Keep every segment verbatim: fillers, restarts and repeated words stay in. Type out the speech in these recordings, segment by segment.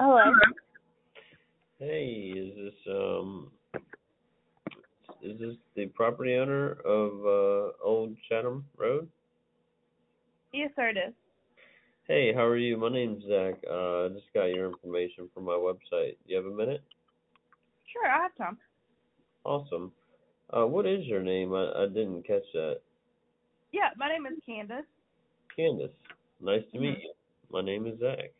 Hello. Hey, is this um is this the property owner of uh Old Chatham Road? Yes, sir, it is. Hey, how are you? My name's Zach. Uh, I just got your information from my website. You have a minute? Sure, I have time. Awesome. Uh, what is your name? I, I didn't catch that. Yeah, my name is Candace. Candace. Nice to hmm meet you. My name is Zach.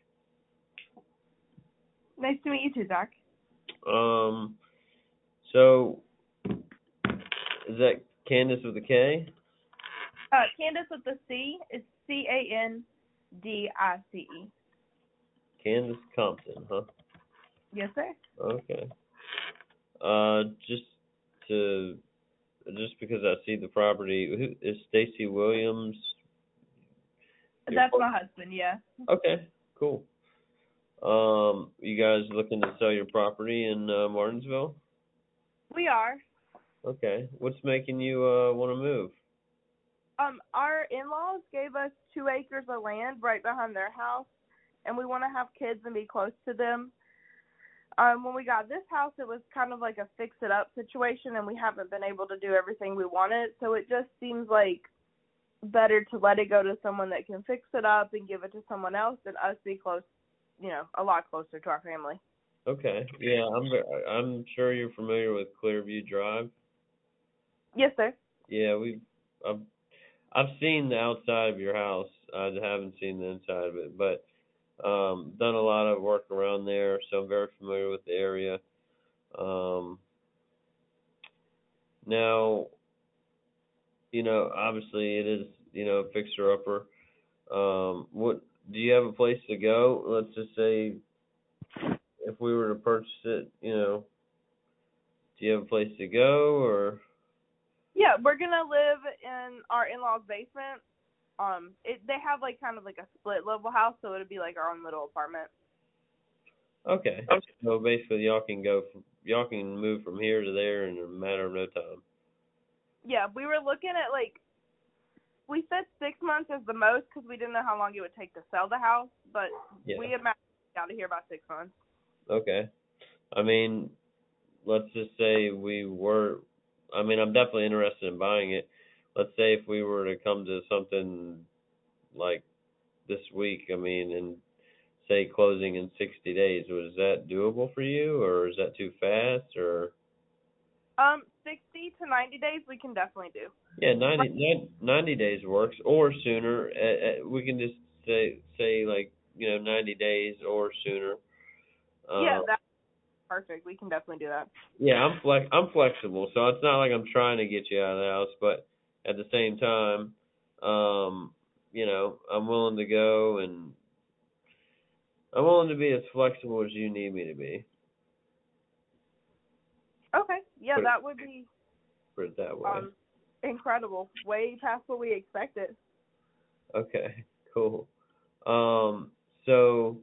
Nice to meet you too, Zach. Um, so is that Candace with a K? Uh, Candace with the C is C A N D I C E. Candace Compton, huh? Yes, sir. Okay. Uh, just to just because I see the property, who is Stacy Williams? Your That's partner? my husband, yeah. Okay, cool. Um, you guys looking to sell your property in uh, Martinsville? We are. Okay. What's making you uh want to move? Um, our in-laws gave us two acres of land right behind their house, and we want to have kids and be close to them. Um, when we got this house, it was kind of like a fix-it-up situation, and we haven't been able to do everything we wanted, so it just seems like better to let it go to someone that can fix it up and give it to someone else than us be close, you know, a lot closer to our family. Okay. Yeah, I'm ve- I'm sure you're familiar with Clearview Drive. Yes, sir. Yeah, we I've I've seen the outside of your house. I haven't seen the inside of it, but um done a lot of work around there, so I'm very familiar with the area. Um now, you know, obviously it is, you know, a fixer upper. Um, what do you have a place to go? Let's just say if we were to purchase it, you know, do you have a place to go or? Yeah, we're gonna live in our in-laws' basement. Um, it they have like kind of like a split level house, so it'd be like our own little apartment. Okay, so basically y'all can go from, y'all can move from here to there in a matter of no time. Yeah, we were looking at like we said six months is the most because we didn't know how long it would take to sell the house, but Yeah. we imagined out of here about six months. Okay. I mean, let's just say we were. I mean, I'm definitely interested in buying it. Let's say if we were to come to something like this week, I mean, and say closing in sixty days, was that doable for you, or is that too fast, or? Um, sixty to ninety days we can definitely do. Yeah, ninety, nine- ninety days works, or sooner. Uh, uh, we can just say say like, you know, ninety days or sooner. Yeah, Uh, that's perfect. We can definitely do that. yeah, I'm flex I'm flexible, so it's not like I'm trying to get you out of the house, but at the same time, um, you know, I'm willing to go, and I'm willing to be as flexible as you need me to be. Okay. Yeah, Put it, that would be put it that way. um incredible. Way past what we expected. Okay, cool. Um, so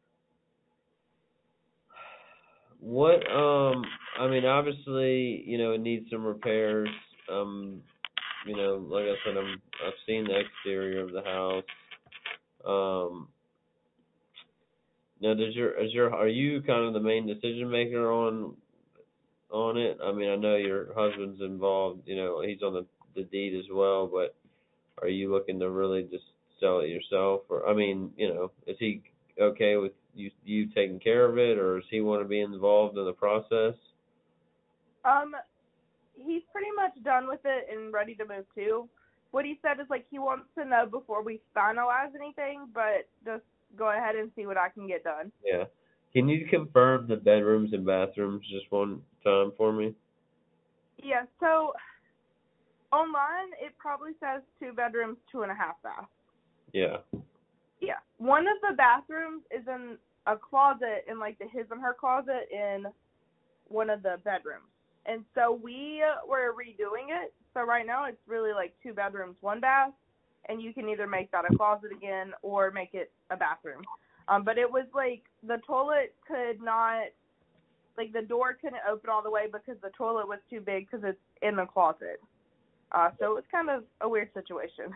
what, um, I mean, obviously, you know, it needs some repairs. Um, you know, like I said, I'm, I've seen the exterior of the house. Um, now, does your, is your, are you kind of the main decision maker on, on it? I mean, I know your husband's involved, you know, he's on the, the deed as well, but are you looking to really just sell it yourself? Or, I mean, you know, is he okay with you, you taking care of it, or does he want to be involved in the process? Um, he's pretty much done with it and ready to move too. What he said is like he wants to know before we finalize anything, but just go ahead and see what I can get done. Yeah. Can you confirm the bedrooms and bathrooms just one time for me? Yeah, so online it probably says two bedrooms, two and a half baths. Yeah. Yeah. One of the bathrooms is in a closet in like the his and her closet in one of the bedrooms. And so we were redoing it. So right now it's really like two bedrooms, one bath, and you can either make that a closet again or make it a bathroom. Um, but it was like the toilet could not, like the door couldn't open all the way because the toilet was too big because it's in the closet. Uh, so it was kind of a weird situation.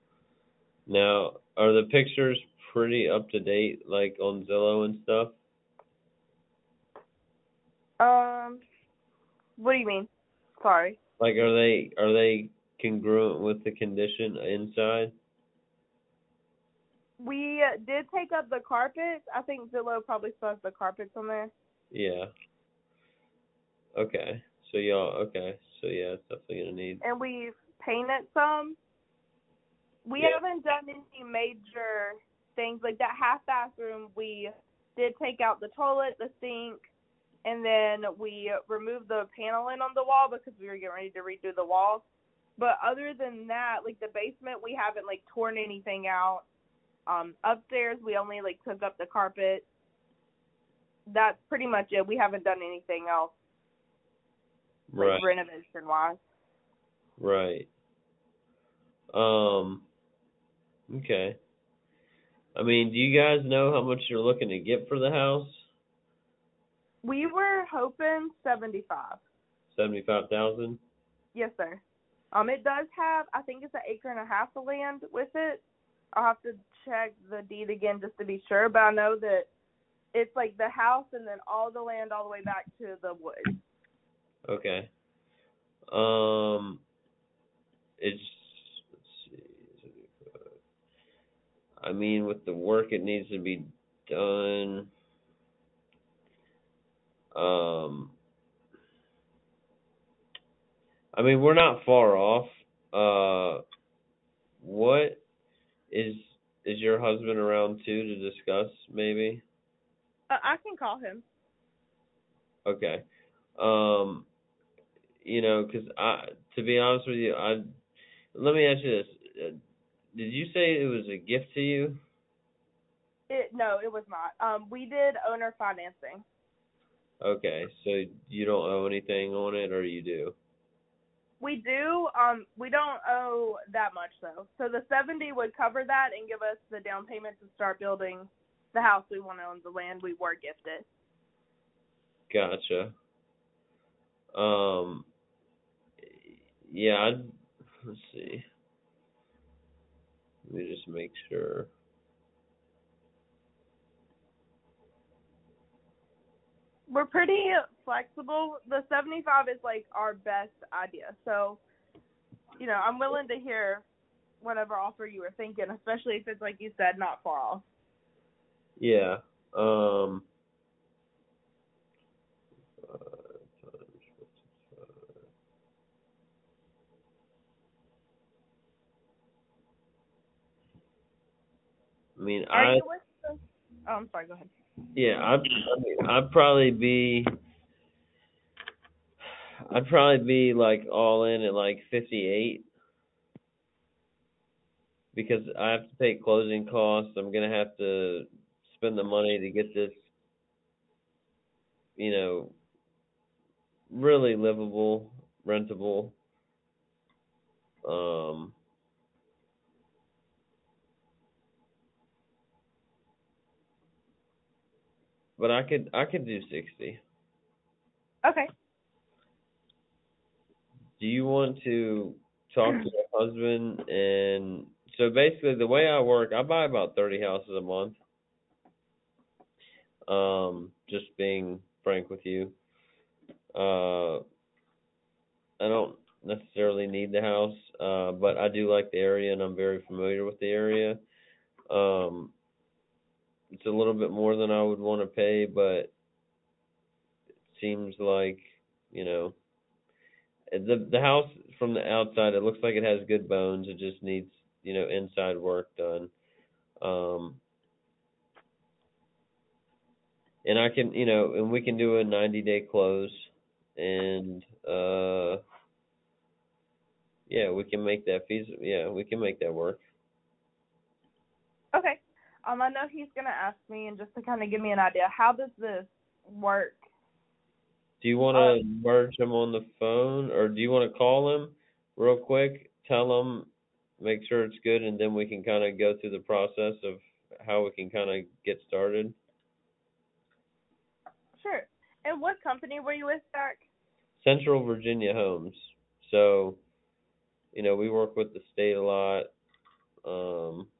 Now, are the pictures pretty up to date, like on Zillow and stuff? Um, what do you mean? Sorry. Like, are they are they congruent with the condition inside? We did take up the carpets. I think Zillow probably still has the carpets on there. Yeah. Okay. So y'all, okay. So yeah, it's definitely gonna need. And we've painted some. We Yeah. haven't done any major things. Like that half bathroom, we did take out the toilet, the sink, and then we removed the paneling on the wall because we were getting ready to redo the walls. But other than that, like the basement, we haven't like torn anything out. Um, upstairs, we only like took up the carpet. That's pretty much it. We haven't done anything else, like Right. renovation wise. Right. Um. Okay. I mean, do you guys know how much you're looking to get for the house? We were hoping seventy-five. Seventy-five thousand. Yes, sir. Um, it does have, I think it's an acre and a half of land with it. I'll have to check the deed again just to be sure, but I know that it's like the house and then all the land all the way back to the woods. Okay. Um. It's. Let's see. I mean, with the work it needs to be done. Um. I mean, we're not far off. Uh. What is is your husband around too to discuss maybe? Uh, I can call him. Okay. Um. You know, because I, to be honest with you, I let me ask you this: uh, did you say it was a gift to you? It no, it was not. Um, we did owner financing. Okay, so you don't owe anything on it, or you do? We do. Um, we don't owe that much though. So the seventy would cover that and give us the down payment to start building the house we want to own, the land we were gifted. Gotcha. Um. Yeah. I'd, let's see. Let me just make sure. We're pretty flexible. The seventy-five is like our best idea. So, you know, I'm willing to hear whatever offer you were thinking, especially if it's like you said, not far off. Yeah. Um. I mean, Are I you with the? Oh, I'm sorry. Go ahead. yeah, I'd I mean, I'd probably be I'd probably be like all in at like fifty-eight because I have to pay closing costs. I'm gonna have to spend the money to get this, you know, really livable, rentable. Um, but I could I could do sixty. Okay. Do you want to talk to your husband? And so basically the way I work, I buy about thirty houses a month. Um, just being frank with you. Uh, I don't necessarily need the house, uh, but I do like the area and I'm very familiar with the area. Um, it's a little bit more than I would want to pay, but it seems like, you know, the the house from the outside, it looks like it has good bones. It just needs, you know, inside work done. Um, and I can, you know, and we can do a ninety day close, and uh, yeah, we can make that feasible. Yeah, we can make that work. Okay. Um, I know he's gonna ask me, and just to kind of give me an idea, how does this work? Do you want Um, to merge him on the phone, or do you want to call him real quick, tell him, make sure it's good, and then we can kind of go through the process of how we can kind of get started? sure. And what company were you with, Zach? Central Virginia Homes. So, you know, we work with the state a lot. Um,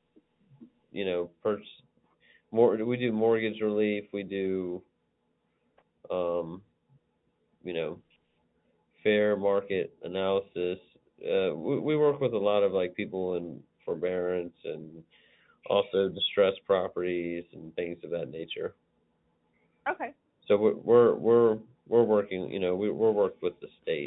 you know, purchase more. We do mortgage relief. We do um, you know, fair market analysis. Uh, we, we work with a lot of like people in forbearance and also distressed properties and things of that nature. Okay. So we're we're we're, we're working. You know, we, we're worked with the state.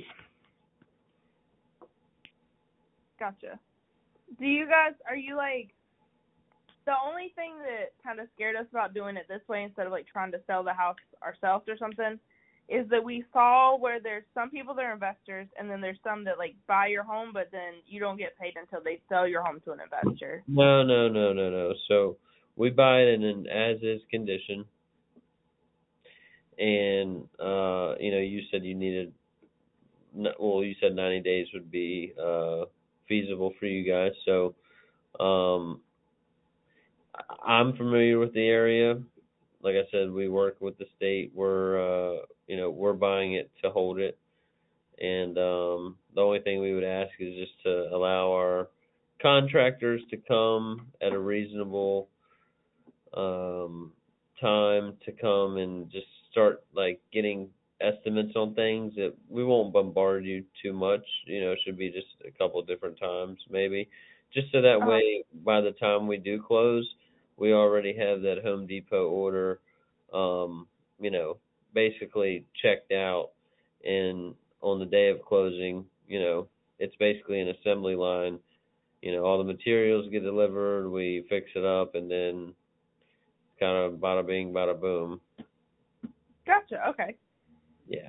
Gotcha. Do you guys, are you like, the only thing that kind of scared us about doing it this way instead of like trying to sell the house ourselves or something is that we saw where there's some people that are investors and then there's some that like buy your home but then you don't get paid until they sell your home to an investor. No, no, no, no, no. So we buy it in an as-is condition, and uh, you know, you said you needed. Well, you said ninety days would be uh, feasible for you guys. So um, I'm familiar with the area. Like I said, we work with the state. We're uh, you know, we're buying it to hold it, and um, the only thing we would ask is just to allow our contractors to come at a reasonable um, time to come and just start like getting estimates on things. That we won't bombard you too much. You know, it should be just a couple different times maybe, just so that Uh-huh. way by the time we do close, we already have that Home Depot order, um, you know, basically checked out, and on the day of closing, you know, it's basically an assembly line. You know, all the materials get delivered, we fix it up, and then kind of bada bing, bada boom. Gotcha. Okay. Yeah.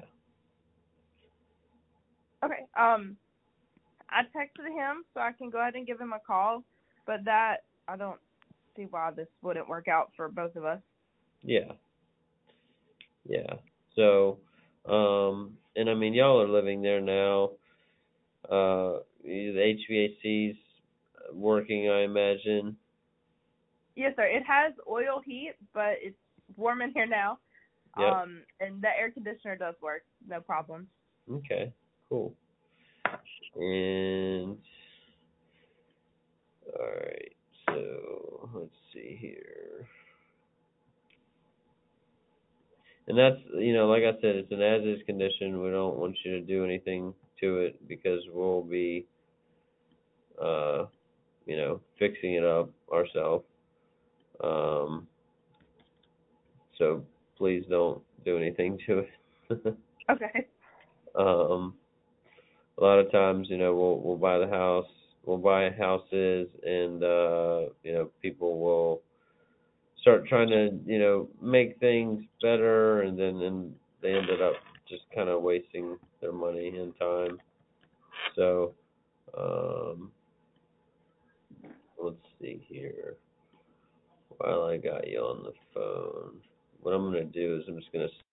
Okay. Um, I texted him so I can go ahead and give him a call, but that, I don't see why this wouldn't work out for both of us. Yeah. Yeah. So, um, and I mean, y'all are living there now. Uh, the H V A C's working, I imagine. Yes, sir. It has oil heat, but it's warm in here now. Yep. Um, and the air conditioner does work, no problem. Okay. Cool. And all right. So let's see here. And that's, you know, like I said, it's an as-is condition. We don't want you to do anything to it because we'll be, uh, you know, fixing it up ourselves. Um, so please don't do anything to it. Okay. um, a lot of times, you know, we'll we'll buy the house, we'll buy houses, and uh, you know, people will start trying to, you know, make things better, and then and they ended up just kind of wasting their money and time. So, um, let's see here. While I got you on the phone, what I'm gonna do is I'm just gonna